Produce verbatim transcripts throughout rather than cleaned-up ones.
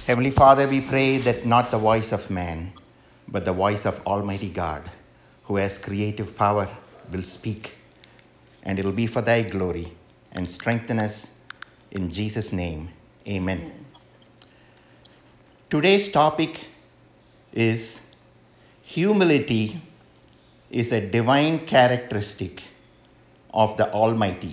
Heavenly Father, we pray that not the voice of man, but the voice of Almighty God, who has creative power, will speak, and it'll be for thy glory, and strengthen us in Jesus' name. Amen. Amen. Today's topic is humility is a divine characteristic of the Almighty.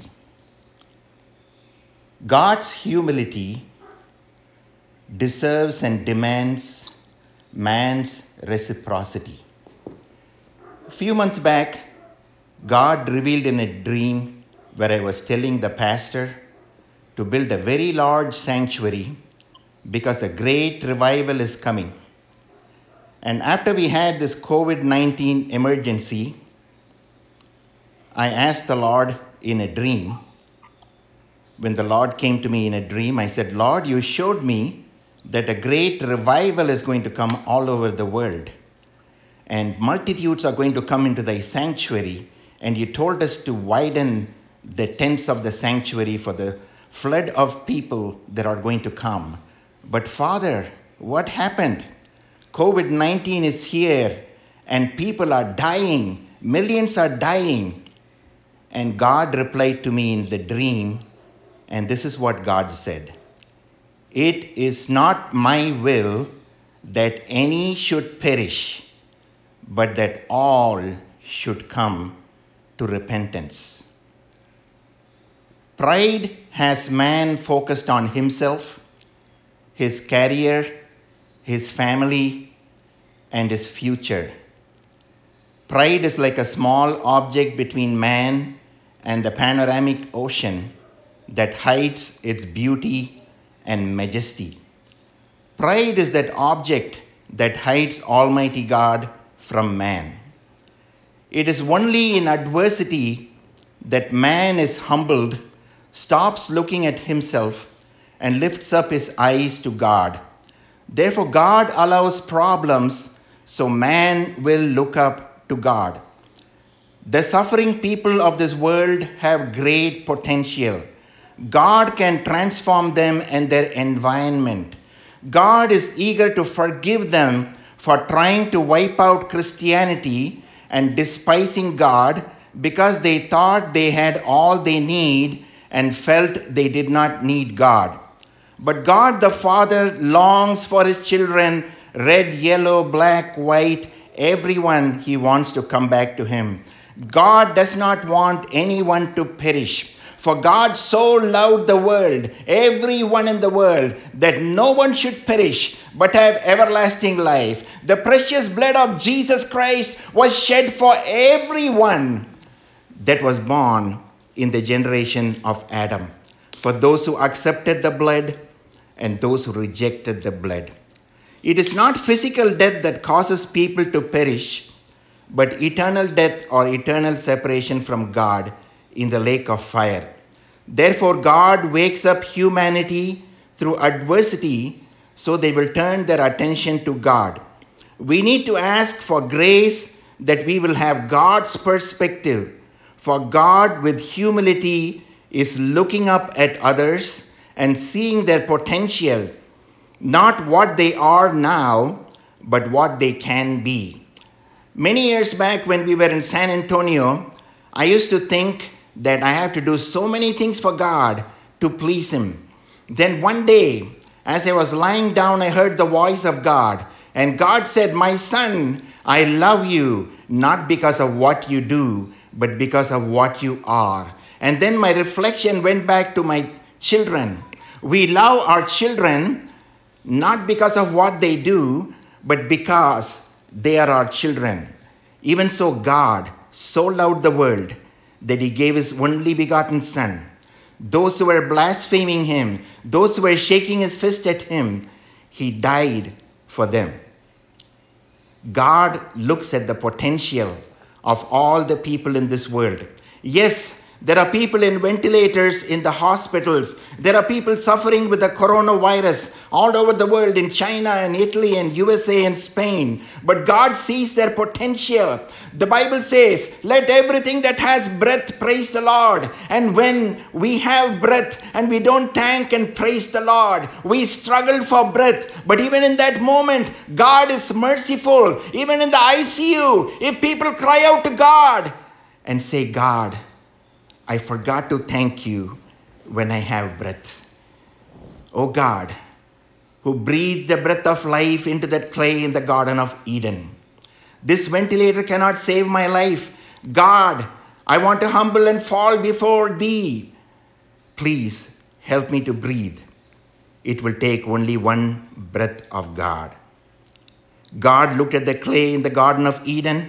God's humility deserves and demands man's reciprocity. A few months back, God revealed in a dream where I was telling the pastor to build a very large sanctuary because a great revival is coming. And after we had this covid nineteen emergency, I asked the Lord in a dream. When the Lord came to me in a dream, I said, Lord, you showed me that a great revival is going to come all over the world. And multitudes are going to come into thy sanctuary. And you told us to widen the tents of the sanctuary for the flood of people that are going to come. But Father, what happened? covid nineteen is here and people are dying. Millions are dying. And God replied to me in the dream, and this is what God said. It is not my will that any should perish, but that all should come to repentance. Pride has man focused on himself, his career, his family, and his future. Pride is like a small object between man and the panoramic ocean that hides its beauty and majesty. Pride is that object that hides Almighty God from man. It is only in adversity that man is humbled, stops looking at himself, and lifts up his eyes to God. Therefore, God allows problems so man will look up to God. The suffering people of this world have great potential. God can transform them and their environment. God is eager to forgive them for trying to wipe out Christianity and despising God because they thought they had all they need and felt they did not need God. But God the Father longs for his children, red, yellow, black, white, everyone. He wants to come back to him. God does not want anyone to perish. For God so loved the world, everyone in the world, that no one should perish, but have everlasting life. The precious blood of Jesus Christ was shed for everyone that was born in the generation of Adam. For those who accepted the blood and those who rejected the blood. It is not physical death that causes people to perish, but eternal death or eternal separation from God in the lake of fire. Therefore, God wakes up humanity through adversity so they will turn their attention to God. We need to ask for grace that we will have God's perspective. For God with humility is looking up at others and seeing their potential, not what they are now, but what they can be. Many years back when we were in San Antonio, I used to think that I have to do so many things for God to please him. Then one day, as I was lying down, I heard the voice of God. And God said, my son, I love you, not because of what you do, but because of what you are. And then my reflection went back to my children. We love our children not because of what they do, but because they are our children. Even so, God so loved the world that he gave his only begotten Son. Those who were blaspheming him, those who were shaking his fist at him, he died for them. God looks at the potential of all the people in this world. Yes, there are people in ventilators in the hospitals. There are people suffering with the coronavirus. all over the world, in China and Italy and U S A and Spain. But God sees their potential. The Bible says, let everything that has breath praise the Lord. And when we have breath and we don't thank and praise the Lord, we struggle for breath. But even in that moment, God is merciful. Even in the I C U, if people cry out to God and say, God, I forgot to thank you when I have breath. Oh God, who breathed the breath of life into that clay in the Garden of Eden. This ventilator cannot save my life. God, I want to humble and fall before thee. Please help me to breathe. It will take only one breath of God. God looked at the clay in the Garden of Eden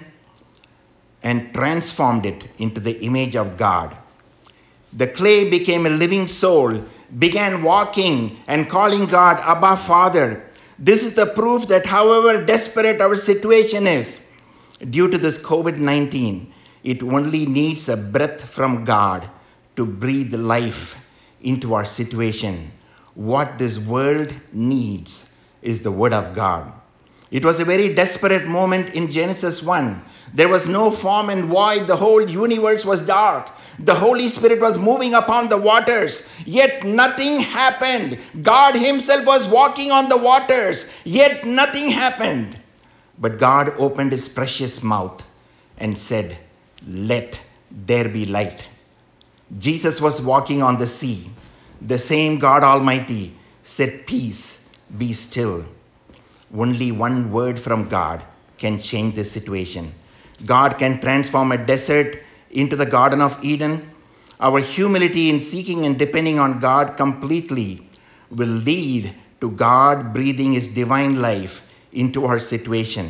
and transformed it into the image of God. The clay became a living soul, began walking and calling God Abba, Father. This is the proof that however desperate our situation is, due to this covid nineteen, it only needs a breath from God to breathe life into our situation. What this world needs is the Word of God. It was a very desperate moment in Genesis one. There was no form and void. The whole universe was dark. The Holy Spirit was moving upon the waters, yet nothing happened. God himself was walking on the waters, yet nothing happened. But God opened his precious mouth and said, let there be light. Jesus was walking on the sea. The same God Almighty said, peace, be still. Only one word from God can change the situation. God can transform a desert into the Garden of Eden. Our humility in seeking and depending on God completely will lead to God breathing his divine life into our situation.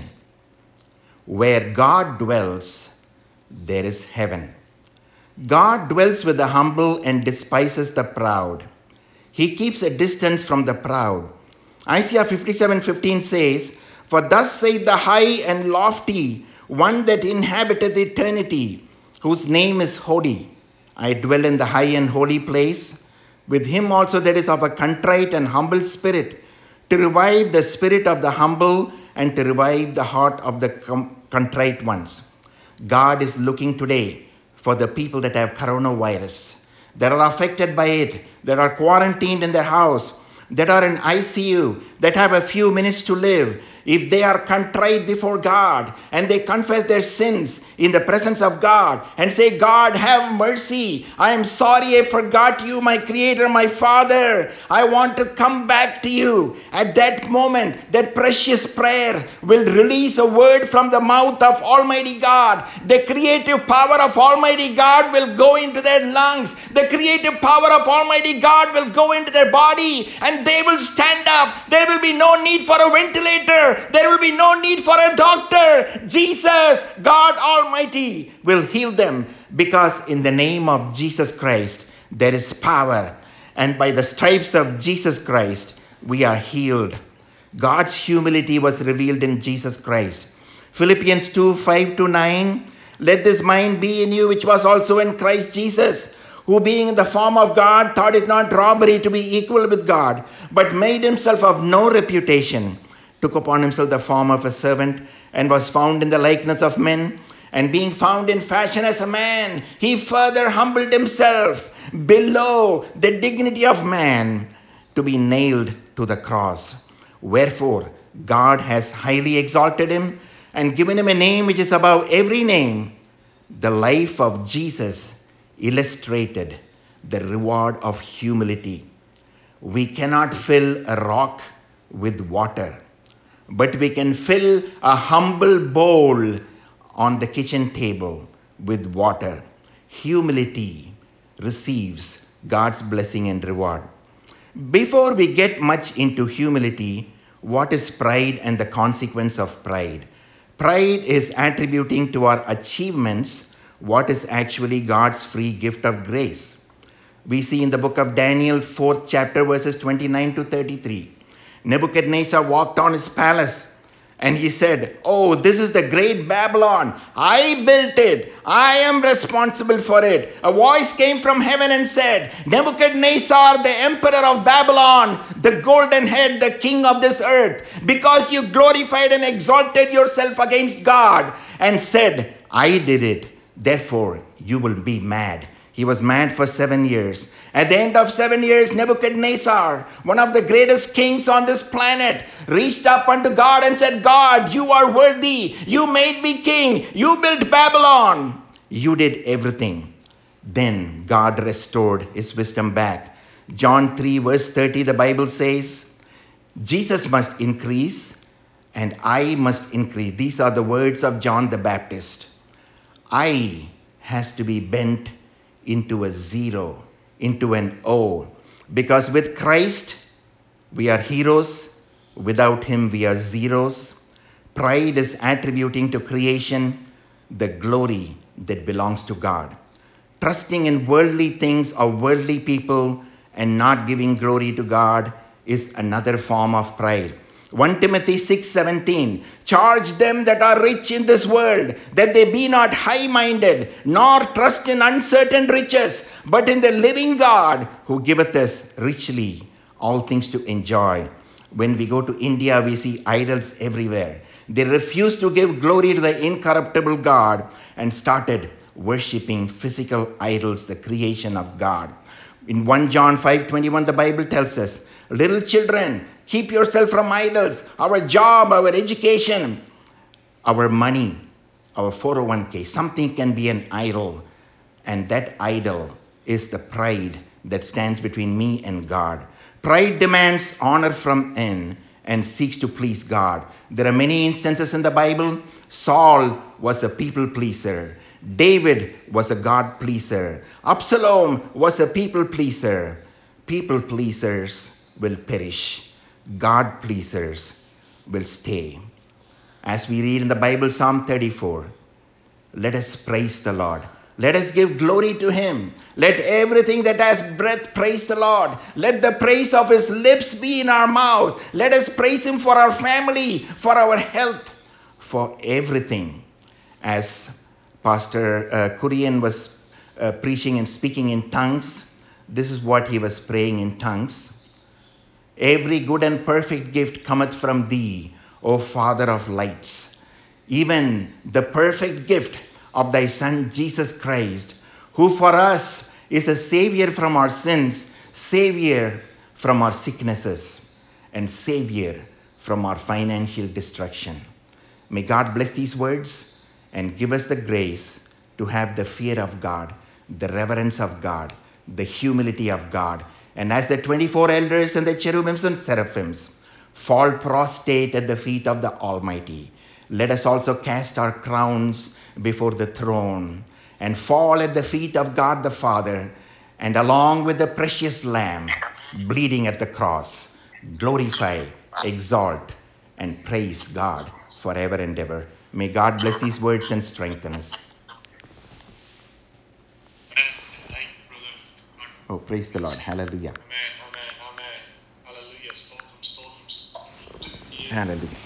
Where God dwells, there is heaven. God dwells with the humble and despises the proud. He keeps a distance from the proud. Isaiah fifty-seven fifteen says, for thus saith the high and lofty, one that inhabiteth eternity, whose name is holy. I dwell in the high and holy place, with him also that is of a contrite and humble spirit, to revive the spirit of the humble and to revive the heart of the com- contrite ones. God is looking today for the people that have coronavirus, that are affected by it, that are quarantined in their house, that are in I C U, that have a few minutes to live. If they are contrite before God and they confess their sins in the presence of God and say, God, have mercy. I am sorry I forgot you, my Creator, my Father. I want to come back to you. At that moment, that precious prayer will release a word from the mouth of Almighty God. The creative power of Almighty God will go into their lungs. The creative power of Almighty God will go into their body and they will stand up. There will be no need for a ventilator. There will be no need for a doctor. Jesus, God Almighty, will heal them, because in the name of Jesus Christ, there is power. And by the stripes of Jesus Christ, we are healed. God's humility was revealed in Jesus Christ. Philippians two five to nine, let this mind be in you, which was also in Christ Jesus, who being in the form of God, thought it not robbery to be equal with God, but made himself of no reputation, took upon himself the form of a servant, and was found in the likeness of men. And being found in fashion as a man, he further humbled himself below the dignity of man, to be nailed to the cross. Wherefore God has highly exalted him and given him a name which is above every name. The life of Jesus illustrated the reward of humility. We cannot fill a rock with water, but we can fill a humble bowl on the kitchen table with water. Humility receives God's blessing and reward. Before we get much into humility, what is pride and the consequence of pride? Pride is attributing to our achievements what is actually God's free gift of grace. We see in the book of Daniel, fourth chapter, verses twenty-nine to thirty-three. Nebuchadnezzar walked on his palace, And he said, oh, this is the great Babylon. I built it. I am responsible for it. A voice came from heaven and said, Nebuchadnezzar, the emperor of Babylon, the golden head, the king of this earth, because you glorified and exalted yourself against God and said, I did it. Therefore, you will be mad. He was mad for seven years. At the end of seven years, Nebuchadnezzar, one of the greatest kings on this planet, reached up unto God and said, God, you are worthy. You made me king. You built Babylon. You did everything. Then God restored his wisdom back. John three verse thirty, the Bible says, Jesus must increase and I must increase. These are the words of John the Baptist. I has to be bent into a zero, into an O. Because with Christ, we are heroes. Without him, we are zeros. Pride is attributing to creation the glory that belongs to God. Trusting in worldly things or worldly people and not giving glory to God is another form of pride. First Timothy six seventeen, charge them that are rich in this world, that they be not high-minded, nor trust in uncertain riches, but in the living God, who giveth us richly all things to enjoy. When we go to India, we see idols everywhere. They refuse to give glory to the incorruptible God and started worshipping physical idols, the creation of God. In First John five twenty-one, the Bible tells us, little children, keep yourself from idols. Our job, our education, our money, our four oh one k, something can be an idol. And that idol is the pride that stands between me and God. Pride demands honor from men and seeks to please God. There are many instances in the Bible. Saul was a people pleaser. David was a God pleaser. Absalom was a people pleaser. People pleasers will perish. God pleasers will stay. As we read in the Bible, Psalm thirty-four, let us praise the Lord. Let us give glory to him. Let everything that has breath praise the Lord. Let the praise of his lips be in our mouth. Let us praise him for our family, for our health, for everything. As Pastor uh, Kurian was uh, preaching and speaking in tongues, this is what he was praying in tongues. Every good and perfect gift cometh from thee, O Father of lights. Even the perfect gift of thy Son Jesus Christ, who for us is a Savior from our sins, Savior from our sicknesses, and Savior from our financial destruction. May God bless these words and give us the grace to have the fear of God, the reverence of God, the humility of God. And as the twenty-four elders and the cherubims and seraphims fall prostrate at the feet of the Almighty, let us also cast our crowns before the throne and fall at the feet of God the Father, and along with the precious Lamb bleeding at the cross, glorify, exalt, and praise God forever and ever. May God bless these words and strengthen us. Thank you, brother. Oh, praise the Lord. Hallelujah. Amen, amen, amen. Hallelujah. Stotram, stotram. Hallelujah.